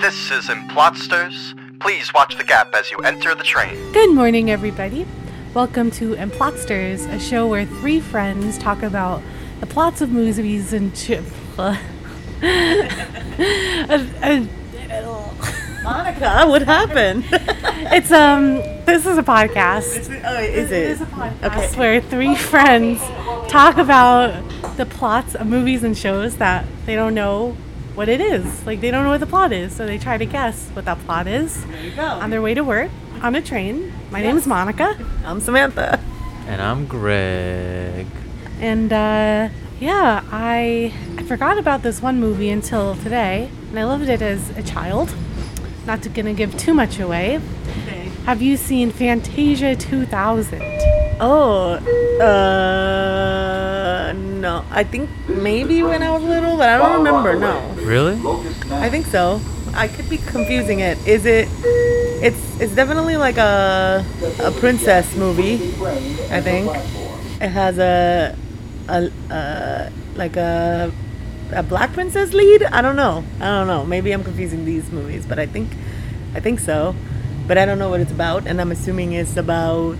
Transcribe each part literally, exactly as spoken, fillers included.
This is Implotsters. Please watch the gap as you enter the train. Good morning, everybody. Welcome to Implotsters, a show where three friends talk about the plots of movies and ch- uh, uh, uh, Monica, what happened? it's um. This is a podcast. It's, oh, is it? It is a podcast Okay. where three friends talk about the plots of movies and shows that they don't know what it is. Like, they don't know what the plot is, so they try to guess what that plot is There you go. on their way to work on a train. My name is Monica, I'm Samantha. And I'm Greg. and uh, yeah, I I forgot about this one movie until today, and I loved it as a child. Not to, gonna give too much away. Okay. Have you seen Fantasia two thousand? Oh, uh, no. I think maybe when I was little, but I don't remember. No, Really? I think so. I could be confusing it. Is it? It's it's definitely like a a princess movie. I think it has a a, a like a. a black princess lead? I don't know. I don't know. Maybe I'm confusing these movies, but I think I think so. But I don't know what it's about, and I'm assuming it's about.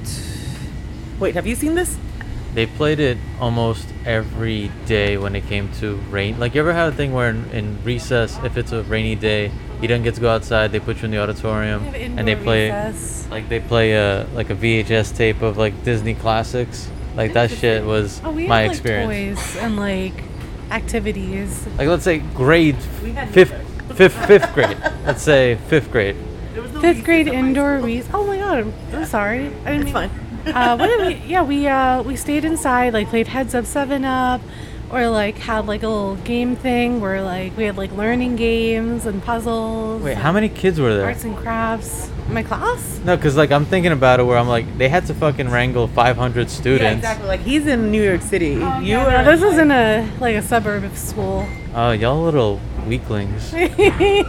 Wait, have you seen this? They played it almost every day when it came to rain. Like, you ever had a thing where in, in recess, if it's a rainy day, you don't get to go outside, they put you in the auditorium and they play recess. like they play a like a V H S tape of like Disney classics. Like, that shit was Oh, we my had, like, experience. toys and like activities. Like, let's say grade We had fifth neither. fifth fifth grade. Let's say fifth grade. Fifth grade indoor recess. Oh my god, I'm, I'm sorry. I didn't It's mean- fine. uh, what did we? Yeah, we uh we stayed inside, like played Heads Up, Seven Up, or like had like a little game thing where like we had like learning games and puzzles. Wait, and how many kids were there? arts and crafts? My class. No, because like I'm thinking about it where I'm like, they had to fucking wrangle five hundred students. Yeah, exactly. Like he's in New York City. Oh, you yeah, were. no, this was in a like a suburb of school. Oh, y'all little weaklings. He-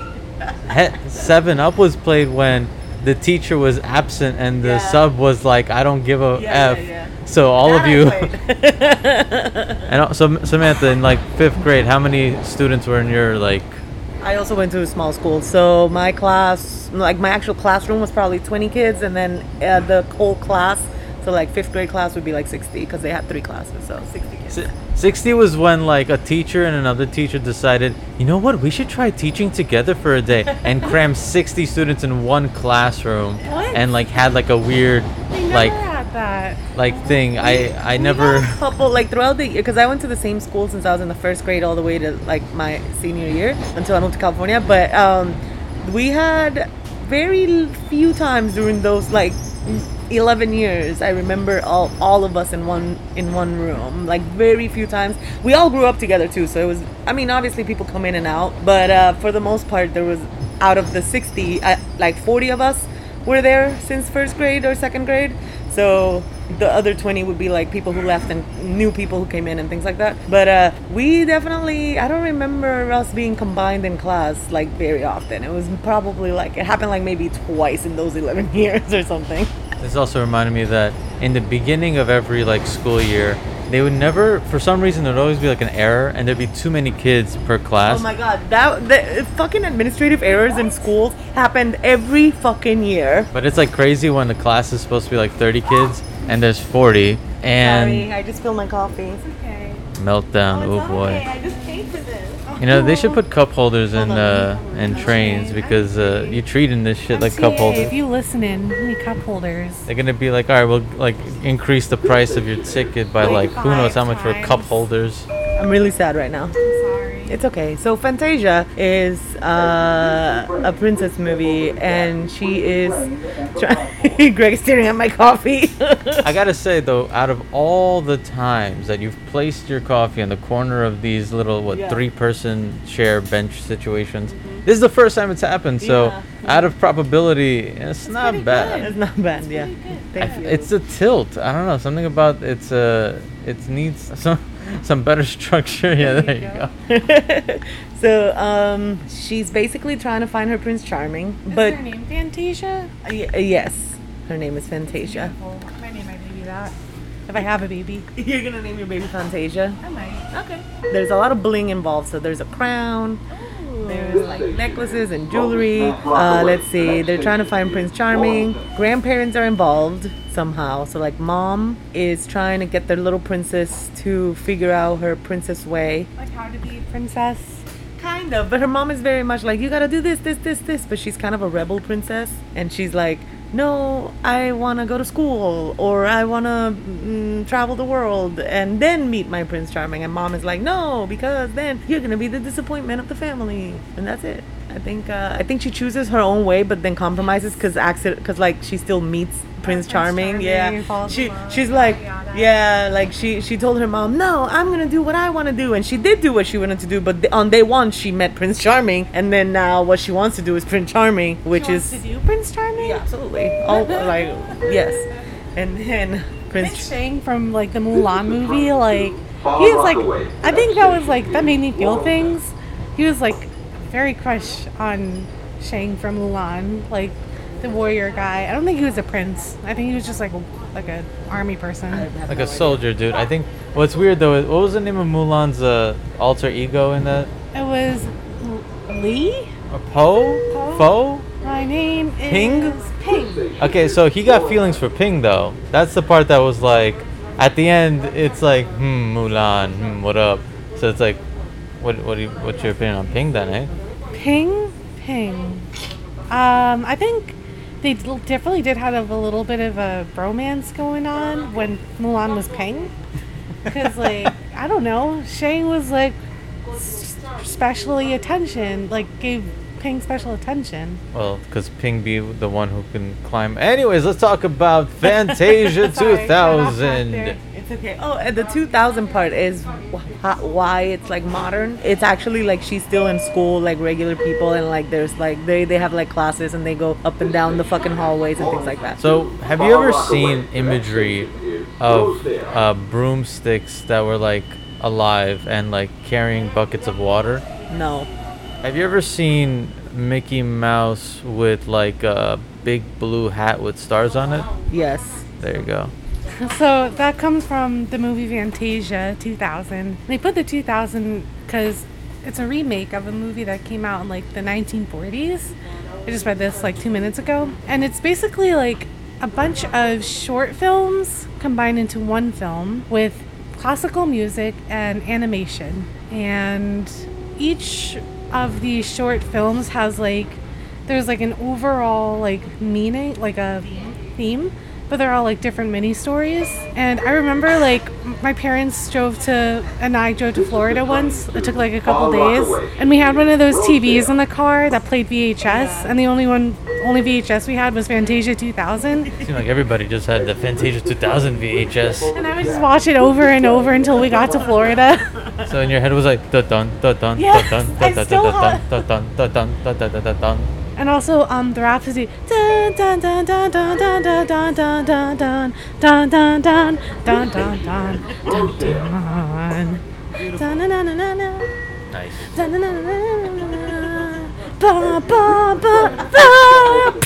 Seven Up was played when the teacher was absent and the Yeah. sub was like, I don't give a Yeah, F. yeah, yeah. So all That of I you, played. and al- so Samantha, in like fifth grade, how many students were in your like? I also went to a small school, so my class, like my actual classroom, was probably twenty kids, and then uh, the whole class, so like fifth grade class would be like sixty because they had three classes, so sixty kids. Si- sixty was when like a teacher and another teacher decided, you know what, we should try teaching together for a day and cram sixty students in one classroom. What? And like had like a weird I never like had that. like thing. I I We never. had a couple, like throughout the year, because I went to the same school since I was in the first grade all the way to like my senior year until I moved to California. But um, we had very few times during those like eleven years. I remember all all of us in one in one room. Like very few times. We all grew up together too, so it was. I mean, obviously people come in and out, but uh, for the most part, there was out of the sixty, uh, like forty of us were there since first grade or second grade. So the other twenty would be like people who left and new people who came in and things like that. But uh, we definitely, I don't remember us being combined in class like very often. It was probably like, it happened like maybe twice in those eleven years or something. This also reminded me that in the beginning of every like school year, they would never, for some reason, there'd always be like an error, and there'd be too many kids per class. Oh my god, that the fucking administrative errors in schools happened every fucking year. But it's like crazy when the class is supposed to be like thirty kids and there's forty, and Sorry, I just spilled my coffee. Okay. meltdown. Oh, boy. I just paid for this. You know, they should put cup holders in Hold on. uh in trains because uh, you're treating this shit like cup If holders. you listening, we need cup holders. They're gonna be like, all right, we'll like increase the price of your ticket by like who knows how much for Five cup times. holders. I'm really sad right now. I'm sorry. It's okay. So Fantasia is uh, a princess movie, and she is. Try- Greg's staring at my coffee. I gotta say though, out of all the times that you've placed your coffee in the corner of these little what Yeah. three person share bench situations, this is the first time it's happened. So Yeah. out of probability, it's not pretty bad. It's not bad, yeah. I Thank f- you. It's a tilt. I don't know, something about it's uh it needs some some better structure. Yeah, there you go. So um, she's basically trying to find her Prince Charming, Is but her name Fantasia? uh, y- uh, yes, her name is Fantasia. Well, my name might be that. If I have a baby. You're gonna name your baby Fantasia? I might. Okay. There's a lot of bling involved, so there's a crown. There's like necklaces and jewelry. Uh, let's see. They're trying to find Prince Charming. Grandparents are involved somehow. So like mom is trying to get their little princess to figure out her princess way. Like how to be a princess. Kind of, but her mom is very much like, you gotta do this, this, this, this. But she's kind of a rebel princess, and she's like, no, I want to go to school, or I want to mm, travel the world and then meet my Prince Charming. And mom is like, no, because then you're gonna be the disappointment of the family, and that's it. I think uh, I think she chooses her own way, but then compromises because accident because like she still meets Prince Charming. Yeah, she she's like yeah, like she she told her mom, no, I'm gonna do what I want to do, and she did do what she wanted to do. But th- on day one, she met Prince Charming, and then now what she wants to do is Prince Charming, which She is wants to do Prince Charming? yeah, absolutely. Oh, like yes, and then I Prince. think Shang from like the Mulan movie, like he was like, I think that was like that made me feel things. He was like very crush on Shang from Mulan, like the warrior guy. I don't think he was a prince. I think he was just like a, like a army person. Like a soldier, dude. I think what's weird though is what was the name of Mulan's uh, alter ego in that? It was L- Lee. Or Poe? Poe? Foe? My name is Ping? Ping. Okay, so he got feelings for Ping though. That's the part that was like, at the end, it's like, hmm, Mulan, hmm, what up? So it's like, what, what, do you, what's your opinion on Ping then, eh? Ping, Ping. Um, I think they d- definitely did have a little bit of a bromance going on when Mulan was Ping. Because, like, I don't know, Shang was like s- specially attention, like gave Ping special attention. Well, because Ping be the one who can climb. Anyways, let's talk about Fantasia Sorry, two thousand. got off track It's okay. Oh, and the two thousand part is wh- why it's like modern. It's actually like she's still in school like regular people, and like there's like they they have like classes and they go up and down the fucking hallways and things like that. So, have you ever seen imagery of uh, broomsticks that were like alive and like carrying buckets of water? No. Have you ever seen Mickey Mouse with like a big blue hat with stars on it? Yes. There you go. So that comes from the movie Fantasia two thousand. They put the two thousand because it's a remake of a movie that came out in like the nineteen forties. I just read this like two minutes ago. And it's basically like a bunch of short films combined into one film with classical music and animation. And each of these short films has like, there's like an overall like meaning, like a theme. But they're all like different mini stories. And I remember like m- my parents drove to, and I drove to Florida once. It took like a couple days. And we had one of those T Vs in the car that played V H S. And the only one, only V H S we had was Fantasia two thousand. Seemed like everybody just had the Fantasia two thousand V H S. And I would just watch it over and over until we got to Florida. So in your head it was like dun dun dun dun Yes, dun I dun dun still dun have- dun dun dun dun dun dun dun dun dun. And also um the Rhapsody. Dun dun dun dun dun dun dun dun dun dun dun dun dun dun dun dun dun dun dun. Dun dun dun dun dun dun. Nice. Dun dun dun dun dun dun dun. Ba ba ba ba.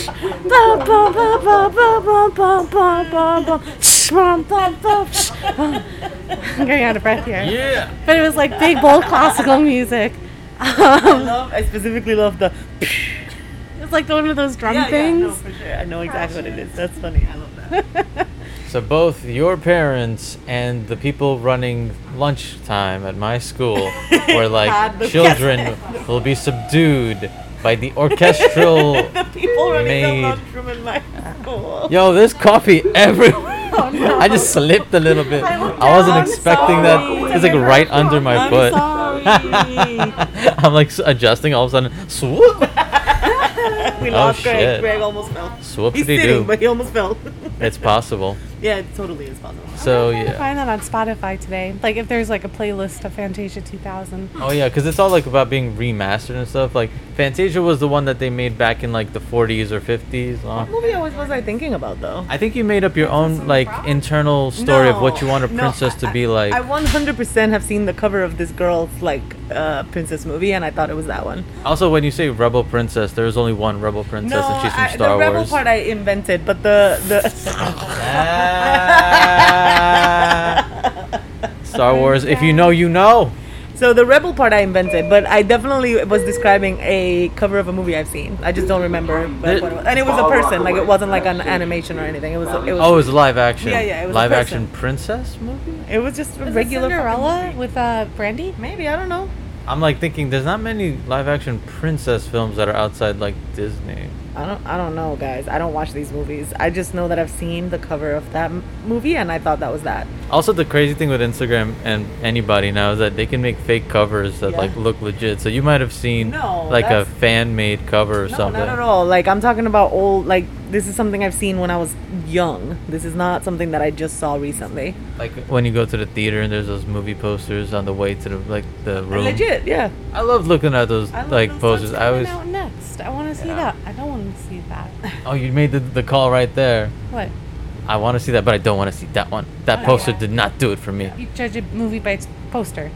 Ba ba ba ba ba ba ba ba ba ba. Ba ba ba. I'm getting out of breath here. Yeah. But it was like big bold classical music. I Um, love. I specifically love the. it's like one of those drum Yeah, yeah, things. no, for sure. I know exactly what it is. That's funny. I love that. So both your parents and the people running lunchtime at my school were Had like, the children will be subdued by the orchestral. People running Made. the lunchroom in my school. Yo, there's coffee everywhere. Oh, no. I just slipped a little bit. I looked I wasn't down. expecting Sorry. that. It's like right under my I'm foot. sorry. I'm like s- adjusting. All of a sudden, swoop. We Oh, lost Greg. shit. Greg almost fell. He's Swoopity sitting, doo. but he almost fell. It's possible. Yeah, it totally is possible. So I'm gonna yeah. find that on Spotify today. Like if there's like a playlist of Fantasia two thousand. Oh yeah, because it's all like about being remastered and stuff. Like Fantasia was the one that they made back in like the forties or fifties. Uh, What movie always was I thinking about though? I think you made up your own like internal story of what you want a No, princess I- to be like. I one hundred percent have seen the cover of this girl's like uh, princess movie, and I thought it was that one. Also, when you say rebel princess, there is only one rebel princess, and she's from I, Star the rebel Wars. part I invented, but the the Ah. Star Wars. If you know, you know. So the rebel part I invented, but I definitely was describing a cover of a movie I've seen. I just don't remember. But what it was. And it was a person, like it wasn't like an animation or anything. It was. It was. Oh, it was live action. Yeah, yeah, it was a live person. action princess movie. It was just a Was it regular fucking Cinderella movie. with uh, Brandy? Maybe, I don't know. I'm like thinking there's not many live action princess films that are outside like Disney. I don't. I don't know, guys. I don't watch these movies. I just know that I've seen the cover of that m- movie, and I thought that was that. Also, the crazy thing with Instagram and anybody now is that they can make fake covers that Yeah. like look legit. So you might have seen No, like a that's- fan made cover or No, something. not at all. Like I'm talking about old. Like this is something I've seen when I was young. This is not something that I just saw recently. Like when you go to the theater and there's those movie posters on the way to the like the room. Legit, yeah. I love looking at those I love like those posters. posters. I always. Coming out next. I want to see Yeah. that. I don't want to see that. Oh, you made the, the call right there. What? I want to see that, but I don't want to see that one. That Oh, poster yeah. did not do it for me. You judge a movie by its poster.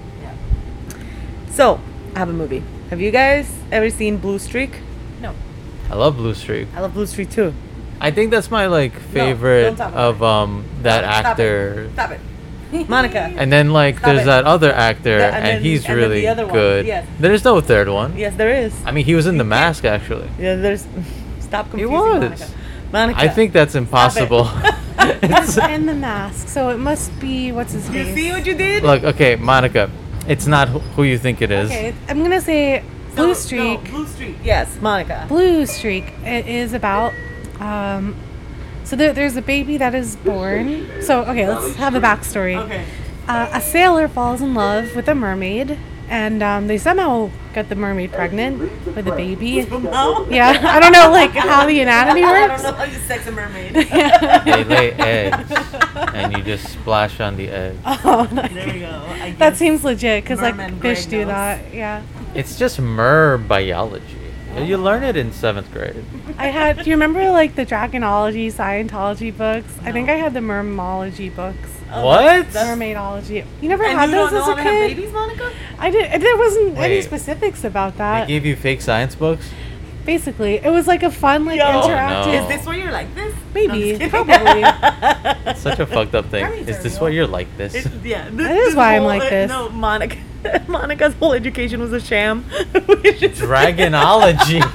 So I have a movie. Have you guys ever seen Blue Streak? No. I love Blue Streak. I love Blue Streak too. I think that's my like don't favorite talk about of um that Stop it. actor. Stop it. Monica. And then like Stop there's it. that other actor, The- and and, then- he's and then really the other one, good. yes. There's no third one. Yes, there is. I mean, he was in The Mask actually. Yeah, there's. Stop confusing was. Monica. Monica. I think that's impossible. It's- And the mask. So it must be what's his You face? see what you did? look, okay, Monica, it's not who who you think it is. Okay, I'm gonna say No, Blue no, Streak. Blue Streak. Yes, Monica. Blue Streak. It is about. Um, so there, there's a baby that is born. So okay, let's have a backstory. Okay. Uh, a sailor falls in love with a mermaid, and um, they somehow get the mermaid pregnant with a baby. No. Yeah, I don't know like how the anatomy I works. don't know how you sex a mermaid. They lay eggs, and you just splash on the egg. Oh, There we go. I that guess. seems legit because like Merman fish Greg do knows. that. Yeah. It's just mer biology. You learn it in seventh grade. I had. Do you remember like the Dragonology, Scientology books? I think I had the Mermology books. What? Mermaidology. You never And had you those don't know as how a to have kid? babies, Monica? I did. There wasn't any Wait. specifics about They that. gave you fake science books? Basically, it was like a fun, like Yo. interactive. Oh, no. Is this why you're like this? Maybe, No, I'm just probably. It's such a fucked up thing. Mermaids Is are this real. why you're like this? It, yeah. This, That is this why I'm whole- like uh, this. No, Monica. Monica's whole education was a sham. Dragonology.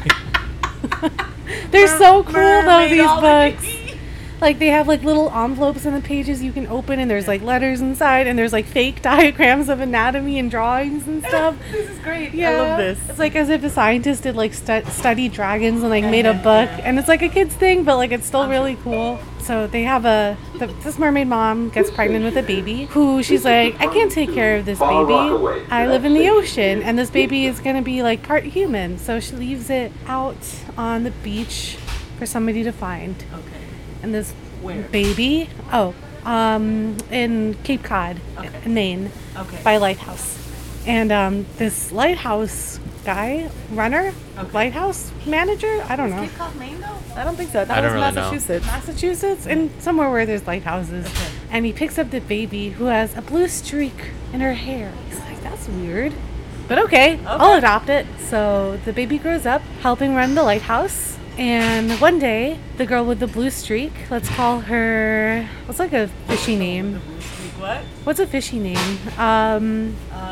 They're so cool though. These Mermaidology. books. Like they have like little envelopes in the pages you can open, and there's like letters inside, and there's like fake diagrams of anatomy and drawings and stuff. This is great. Yeah, I love this. It's like as if a scientist did like stu- study dragons and like made a book, and it's like a kid's thing, but like it's still really cool. So they have a the, this mermaid mom gets pregnant with a baby who she's like, I can't take care of this baby. I live in the ocean, and this baby is gonna be like part human. So she leaves it out on the beach for somebody to find. Okay. And this Where? baby, oh, um, in Cape Cod, Okay. in Maine, Okay. by a lighthouse. And um, this lighthouse guy, runner, Okay. lighthouse manager, I don't know, Cape Cod, Maine, though? I don't think so. That I don't was really know. Massachusetts. Massachusetts, and somewhere where there's lighthouses. Okay. And he picks up the baby who has a blue streak in her hair. He's like, that's weird. But okay, I'll Okay. adopt it. So the baby grows up helping run the lighthouse. And one day, the girl with the blue streak, let's call her, what's like a fishy name? What? What's a fishy name? Um,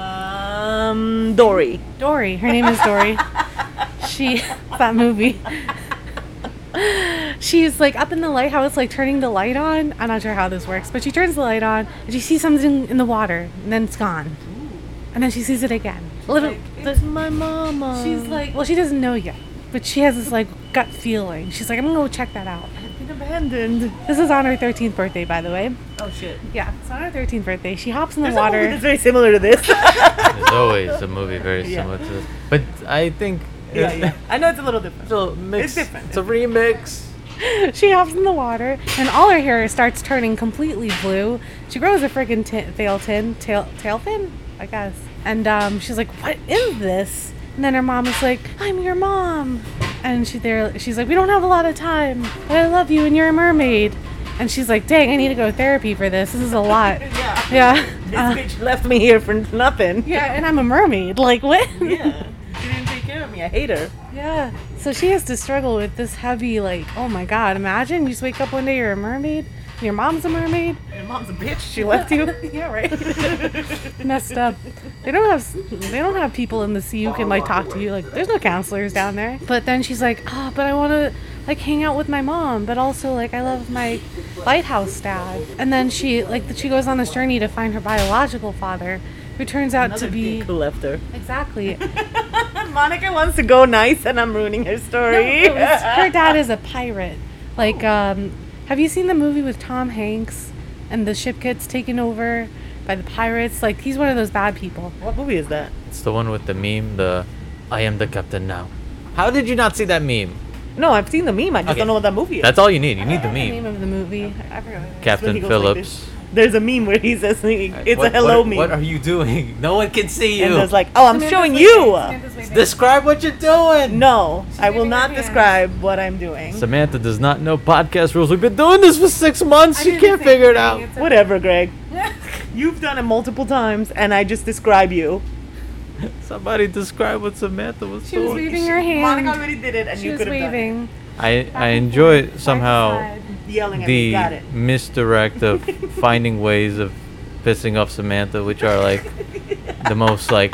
Um, Dory. Dory. Her name is Dory. She, that movie. She's like up in the lighthouse, like turning the light on. I'm not sure how this works, but she turns the light on and she sees something in the water, and then it's gone. And then she sees it again. Little, It's my mama. she's like, well, she doesn't know yet, but she has this like gut feeling. She's like, I'm gonna go check that out. been abandoned. This is on her thirteenth birthday, by the way. Oh shit. Yeah, it's on her thirteenth birthday. She hops in the There's a movie water. that's very similar to this. There's always a movie very Yeah. similar to this. But I think yeah, yeah. I know it's a little different. it's a mix. It's different. It's a remix. She hops in the water, and all her hair starts turning completely blue. She grows a freaking t- tail tin, tail tail fin, I guess. And um, she's like, "What is this?" And then her mom is like, "I'm your mom." And she there, she's like, "We don't have a lot of time, but I love you, and you're a mermaid." And she's like, "Dang, I need to go to therapy for this. This is a lot." Yeah. Yeah. This Uh, bitch left me here for nothing. yeah, and I'm a mermaid. Like what? Yeah. She didn't take care of me. I hate her. Yeah. So she has to struggle with this heavy, like, oh my god, imagine you just wake up one day, you're a mermaid. Your mom's a mermaid. Your mom's a bitch. She left you. Yeah, right. Messed up. They don't have they don't have people in the sea who can like talk to you. Like there's no counselors down there. But then she's like, oh, but I want to like hang out with my mom, but also like I love my lighthouse dad. And then she like she goes on this journey to find her biological father, who turns out Another to be dick who left her. exactly. Monica wants to go nice, and I'm ruining her No, story. it was- her dad is a pirate. Like, um, have you seen the movie with Tom Hanks and the ship gets taken over by the pirates? Like, he's one of those bad people. What movie is that? It's the one with the meme, the I am the captain now. How did you not see that meme? No, I've seen the meme. I just Okay. don't know what that movie is. That's all you need. You need the The name meme. of the movie. I forgot. what it is. Captain When he goes like Phillips. this. There's a meme where he says it's What- a hello what, meme. What are you doing? No one can see and you. there's like, oh, I'm Samantha's showing waving. you. Samantha's waving. Describe what you're doing. No, I will waving not her hand. describe what I'm doing. Samantha does not know podcast rules. We've been doing this for six months. I She did the can't same figure it thing. out. It's okay. Whatever, Greg. You've done it multiple times, and I just describe you. Somebody describe what Samantha was She was doing. waving her hand. Monica already did it, and She you was could have done it. waving. I back I and enjoy forth, side to somehow side. Yelling at me. the Got it. misdirect of finding ways of pissing off Samantha, which are like the most like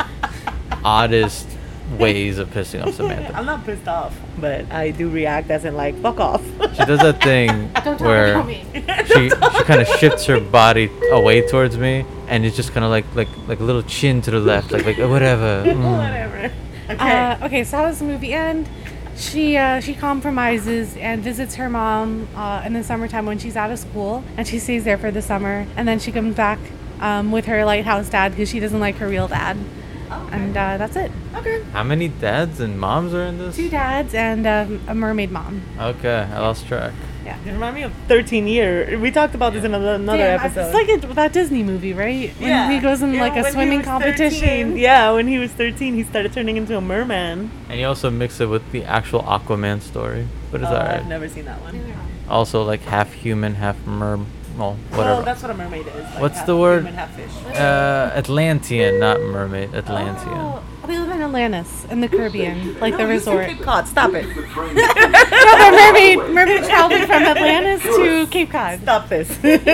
oddest ways of pissing off Samantha. I'm not pissed off, but I do react as in like, fuck off. She does that thing Don't talk where about me. she she kind of shifts her body away towards me, and it's just kind of like like like a little chin to the left, like like whatever. Mm. Whatever. Okay. Uh, okay, so how does the movie end? She uh, she compromises and visits her mom uh, in the summertime when she's out of school, and she stays there for the summer, and then she comes back um, with her lighthouse dad because she doesn't like her real dad, and uh, that's it. okay. How many dads and moms are in this? Two dads and um, a mermaid mom. Okay, I lost track. Yeah. You remind me of thirteen Year. We talked about this in another, another Damn, I- episode. It's like a, that Disney movie, right? When he goes in Yeah, like when a he swimming was competition. thirteen. Yeah, when he was thirteen, he started turning into a merman. And you also mix it with the actual Aquaman story, but it's Oh, alright. I've never seen that one. Also, like half human, half mer. Well, whatever. Well, that's what a mermaid is. Like What's half the word? Human, half fish. uh, Atlantean, not mermaid. Atlantean. Oh, they live in Atlantis, in the Caribbean, like the No, you said resort. Cape Cod. Stop it. No, but mermaid, mermaid traveled from Atlantis to Cape Cod. Stop this.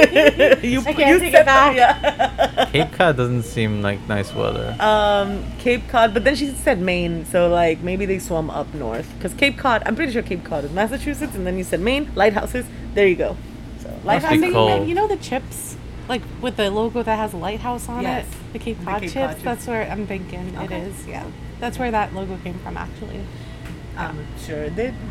you I can't you take said it back. that, yeah. Cape Cod doesn't seem like nice weather. Um, Cape Cod, but then she said Maine, so like maybe they swam up north. Because Cape Cod, I'm pretty sure Cape Cod is Massachusetts, and then you said Maine, lighthouses. There you go. So Must lighthouse. be I'm thinking, cold. like, you know the chips, like with the logo that has a lighthouse on Yes. it, the Cape The Cod Cape chips. Cod chips. That's where I'm thinking it Okay. is. Yeah, that's where that logo came from, actually. I'm sure it did.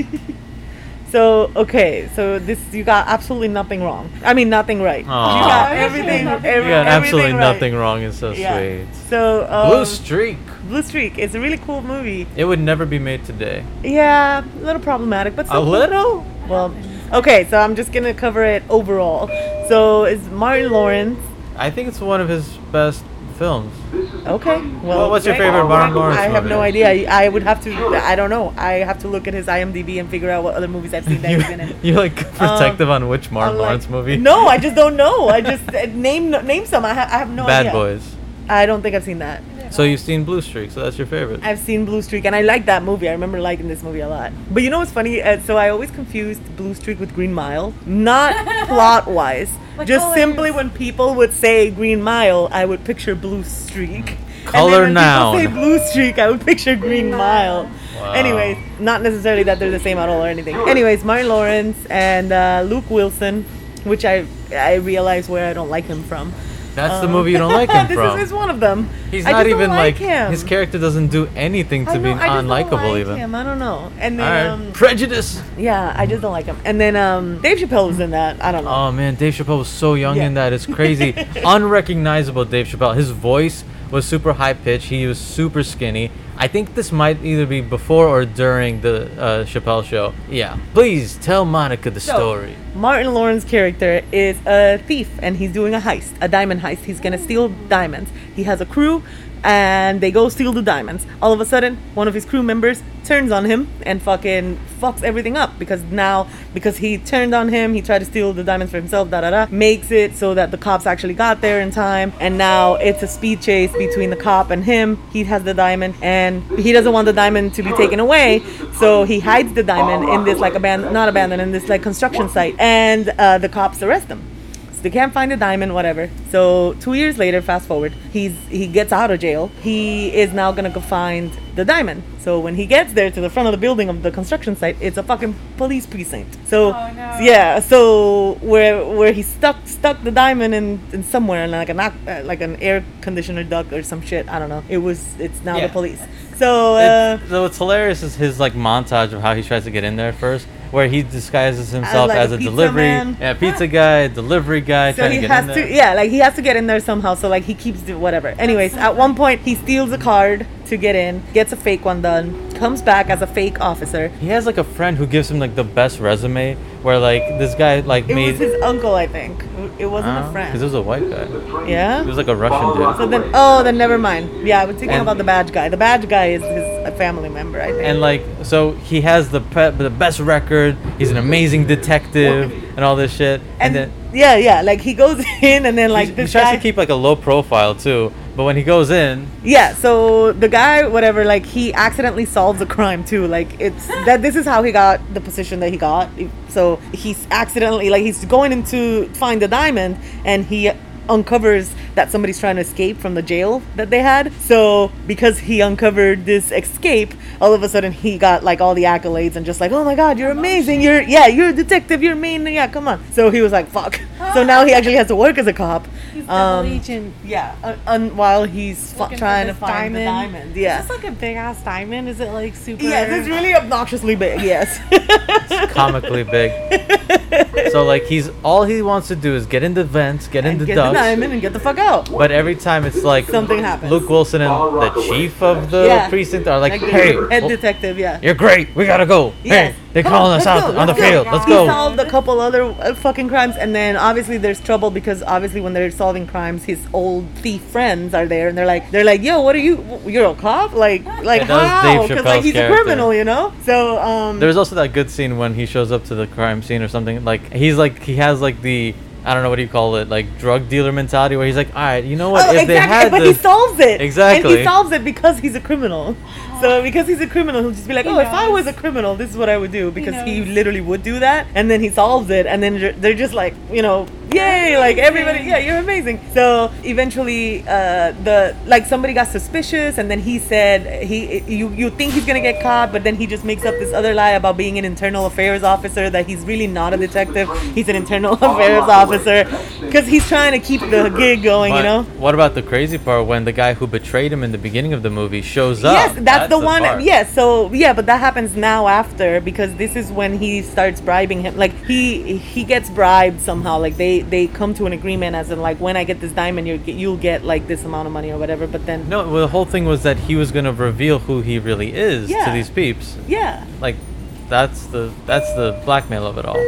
So okay, so this you got absolutely nothing wrong. I mean nothing right. Aw. You got Oh, everything. nothing every, You got absolutely everything right. nothing wrong. It's so Yeah. sweet. So um, Blue Streak. Blue Streak. It's a really cool movie. It would never be made today. Yeah, a little problematic, but A still cool. little? Well, okay, so I'm just gonna cover it overall. So it's Martin Lawrence. I think it's one of his best films. Okay. Well, Well, what's your great. favorite Martin Lawrence I have movie? no idea. I I would have to. I don't know. I have to look at his IMDb and figure out what other movies I've seen that he's been in. You like protective on which Martin I'm like, Lawrence movie? No, I just don't know. I just uh, name name some. I, ha- I have no Bad idea. Boys. I don't think I've seen that. So you've seen Blue Streak, so that's your favorite. I've seen Blue Streak, and I like that movie. I remember liking this movie a lot. But you know what's funny? Uh, so I always confused Blue Streak with Green Mile, not plot wise. Like Just colors. simply when people would say Green Mile, I would picture Blue Streak. Color and then when noun. people say Blue Streak, I would picture Green Mile. Wow. Anyways, not necessarily that they're the same at all or anything. Anyways, Martin Lawrence and uh, Luke Wilson, which I I realize where I don't like him from. That's the Um, movie you don't like him this from. Is, is one of them. He's I not just don't even like, him. his character doesn't do anything to I be know, I just don't unlikable like even. Him. I don't know. And All then right, um, prejudice. yeah, I just don't like him. And then um, Dave Chappelle was in that. I don't know. Oh man, Dave Chappelle was so young Yeah. in that. It's crazy. Unrecognizable Dave Chappelle. His voice was super high pitched. He was super skinny. I think this might either be before or during the uh, Chappelle show. Yeah. Please tell Monica the So, story. Martin Lawrence's character is a thief, and he's doing a heist, a diamond heist. He's gonna steal diamonds. He has a crew, and they go steal the diamonds. All of a sudden, one of his crew members turns on him and fucking fucks everything up because now, because he turned on him, he tried to steal the diamonds for himself, da da da, makes it so that the cops actually got there in time, and now it's a speed chase between the cop and him. He has the diamond, and he doesn't want the diamond to be taken away, so he hides the diamond in this like abandoned, not abandoned, in this like construction site, and uh, the cops arrest him. They can't find the diamond, whatever. So two years later, fast forward, he's he gets out of jail. He is now gonna go find the diamond. So when he gets there to the front of the building of the construction site, it's a fucking police precinct. So Oh, no. yeah, so where where he stuck stuck the diamond in, in somewhere in like an ac- uh, like an air conditioner duct or some shit. I don't know. It was it's now Yeah. the police. So uh, It's, so what's hilarious is his like montage of how he tries to get in there first, where he disguises himself like as a a, pizza delivery, man. yeah, pizza guy, delivery guy, So trying he to get has in to, there. yeah, like he has to get in there somehow. So like he keeps do whatever. Anyways, at one point he steals a card to get in, gets a fake one done, comes back as a fake officer. He has like a friend who gives him like the best resume, where like this guy like It made. was his uncle, I think. It wasn't a because friend. it was a white guy. Yeah. He was like a Russian dude. So then, oh, then never mind. Yeah, I was thinking And- about the badge guy. The badge guy is his a family member, I think. And like, so he has the pe- the best record. He's an amazing detective and all this shit. And, and then yeah, yeah, like he goes in and then like he, he this tries guy. to keep like a low profile too. But when he goes in, Yeah, so the guy, whatever, like he accidentally solves a crime too. Like it's that this is how he got the position that he got. So he's accidentally like he's going in to find the diamond, and he uncovers that somebody's trying to escape from the jail that they had. So because he uncovered this escape, all of a sudden he got like all the accolades and just like, oh my god, you're amazing, you're yeah, you're a detective, you're mean, yeah, come on. So he was like, fuck. So now he actually has to work as a cop. He's double Um, agent. Yeah, un- un- while he's fu- Looking for trying to this find the diamond. Yeah. Is this like a big ass diamond? Is it like super? Yeah, it's really obnoxiously big. Yes. comically big. So like he's all he wants to do is get in the vents, get in and the get the ducts. diamond and get the fuck out. But every time it's like Something happens. Luke Wilson and the chief of the Yeah. precinct are like, Like the hey, head well, detective. Yeah. you're great. We gotta go. Yes. Hey, they're Come calling on, us let's out go, on the let's go. field. Let's He go. solved a couple other uh, fucking crimes, and then obviously there's trouble because obviously when they're solving crimes, his old thief friends are there, and they're like, they're like, yo, what are you? You're a cop? Like, like Yeah, that was how? Dave Because like Chappelle's he's character. a criminal, you know. So um. There's also that good scene when he shows up to the crime scene or something. Like he's like he has like the I don't know what do you call it, like drug dealer mentality, where he's like, all right, you know what? Oh, if exactly, they had but this, he solves it. Exactly. And he solves it because he's a criminal. So because he's a criminal, he'll just be like, He oh, if I knows. was a criminal, this is what I would do. Because he, knows. literally would do that. And then he solves it. And then they're- they're just like, you know, yay, like everybody, yeah, you're amazing. So eventually, uh, the like somebody got suspicious. And then he said, he you, you think he's going to get caught, but then he just makes up this other lie about being an internal affairs officer, that he's really not a detective. He's an internal affairs officer. Because he's trying to keep the gig going, But you know? what about the crazy part when the guy who betrayed him in the beginning of the movie shows up? Yes, that's, the, one. part. Yes, so yeah, but that happens now after, because this is when he starts bribing him. Like he he gets bribed somehow. Like they they come to an agreement, as in like, when I get this diamond, you you'll get like this amount of money or whatever. But then No, well, the whole thing was that he was gonna reveal who he really is to Yeah. these peeps. yeah, Like, that's the that's the blackmail of it all.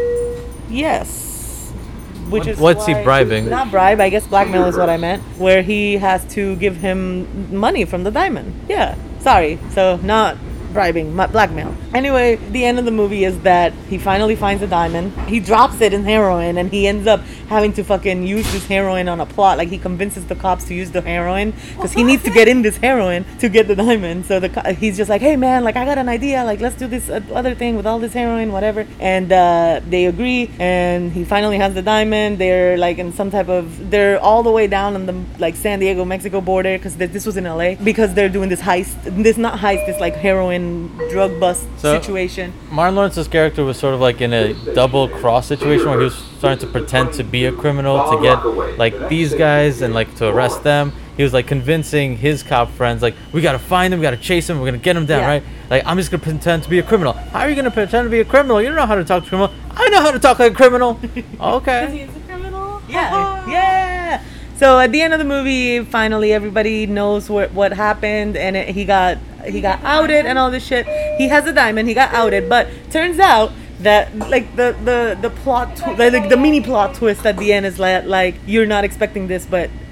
yes. Which What- is what's he why- bribing? Not bribe. I guess blackmail is what I meant. Where he has to give him money from the diamond. Yeah. Sorry. So not bribing, mu- blackmail. Anyway, the end of the movie is that he finally finds a diamond. He drops it in heroin, and he ends up having to fucking use this heroin on a plot. Like he convinces the cops to use the heroin because he needs to get in this heroin to get the diamond. So the co- he's just like, hey man, like I got an idea. Like let's do this uh, other thing with all this heroin, whatever. And uh, they agree, and he finally has the diamond. They're like in some type of, they're all the way down on the like San Diego Mexico border, because this was in L A, because they're doing this heist. This not heist. This like heroin drug bust So- situation. Martin Lawrence's character was sort of like in a double cross situation where he was starting to pretend to be a criminal to get like these guys and like to arrest them. He was like convincing his cop friends, like, we gotta find him, we gotta chase him, we're gonna get him down, Yeah. right? Like, I'm just gonna pretend to be a criminal. How are you gonna pretend to be a criminal? You don't know how to talk to a criminal. I know how to talk like a criminal. Okay. He's a criminal. Yeah, yeah. So at the end of the movie, finally everybody knows what what happened, and it, he got he got outed and all this shit. He has a diamond. He got outed, but turns out that like the the the plot tw- like the mini plot twist at the end is like like you're not expecting this, but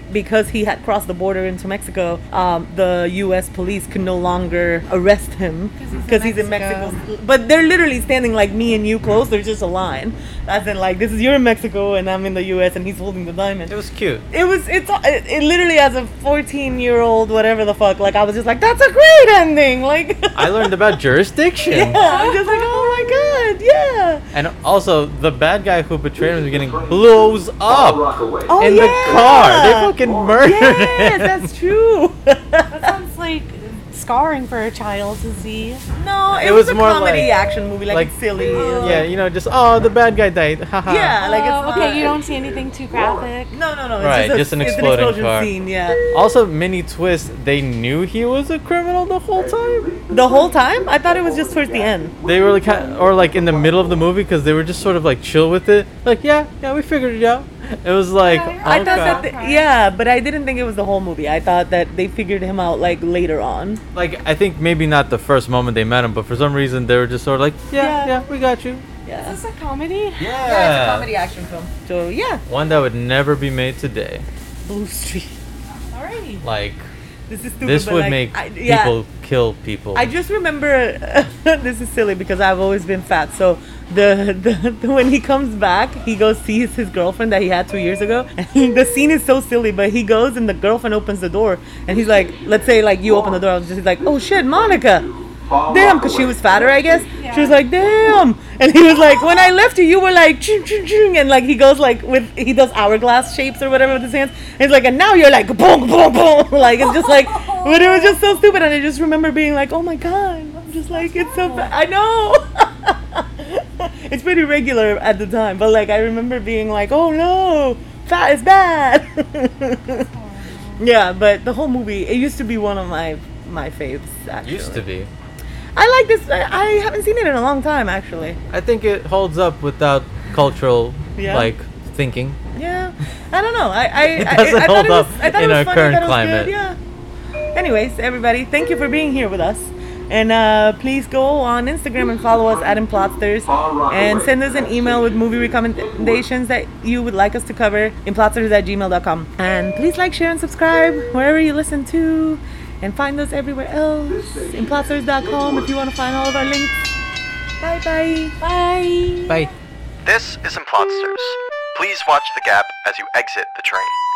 because he had crossed the border into Mexico, um, the U S police could no longer arrest him because he's, he's in Mexico. But they're literally standing like me and you close. There's just a line. As in, like, this is you're in Mexico and I'm in the U S and he's holding the diamond. It was cute. It was, it's, it, it literally as a fourteen year old, whatever the fuck, like, I was just like, that's a great ending. Like, I learned about jurisdiction. yeah, I'm just like, oh my god, yeah. And also, the bad guy who betrayed him in the beginning blows up Oh, in yeah. the car. They fucking murdered Yes, him. that's true. That sounds like scarring for a child to see. No, it, It was, was a more comedy like- action movie, like, like- it's silly. Yeah, you know, just, oh, the bad guy died. Haha. Yeah, like it's Oh, not, okay, you don't see anything too graphic. No, no, no. It's Right, just, a, just an it's exploding explosion car. scene. Yeah. Also, mini twist, they knew he was a criminal the whole time. The whole time, I thought it was just towards the end. They were like, or like in the middle of the movie, because they were just sort of like chill with it. Like, yeah, yeah, we figured it out. It was like, Yeah, I okay. thought that, the, yeah, but I didn't think it was the whole movie. I thought that they figured him out like later on. Like, I think maybe not the first moment they met him, but for some reason they were just sort of like, yeah, Yeah. yeah, we got you. Yeah. Is this a comedy? Yeah. action film. So yeah, One that would never be made today. Blue Street. Alrighty. Like, This is stupid. this but, would like, make I, yeah, people kill people. I just remember this is silly because I've always been fat. So the, the, the when he comes back, he goes sees his girlfriend that he had two years ago, and he, the scene is so silly. But he goes and the girlfriend opens the door, and he's like, let's say like you open the door, I was just like, oh shit, Monica. Damn, because she was fatter, I guess. Yeah. She was like, damn. And he was like, when I left you, you were like, ching, ching, ching. And like, he goes like, with, he does hourglass shapes or whatever with his hands. And he's like, and now you're like, boom, boom, boom. Like, it's just like, but it was just so stupid. And I just remember being like, oh my God. I'm just like, it's so, fa- I know. It's pretty regular at the time. But like, I remember being like, oh no, fat is bad. Yeah, but the whole movie, it used to be one of my, my faves, actually. Used to be. I like this. I, I haven't seen it in a long time, actually. I think it holds up without cultural, Yeah. like, thinking. Yeah, I don't know. I I, It I, doesn't I, I hold thought it was, up I thought in it was our funny, current I thought it was climate. Good, yeah. Anyways, everybody, thank you for being here with us. And uh, please go on Instagram and follow us at Implotsters and send us an email with movie recommendations that you would like us to cover, implotsters at gmail dot com. And please like, share, and subscribe wherever you listen to. And find us everywhere else. implotsters dot com if you want to find all of our links. Bye-bye. Bye. Bye. This is Implotsters. Please watch the gap as you exit the train.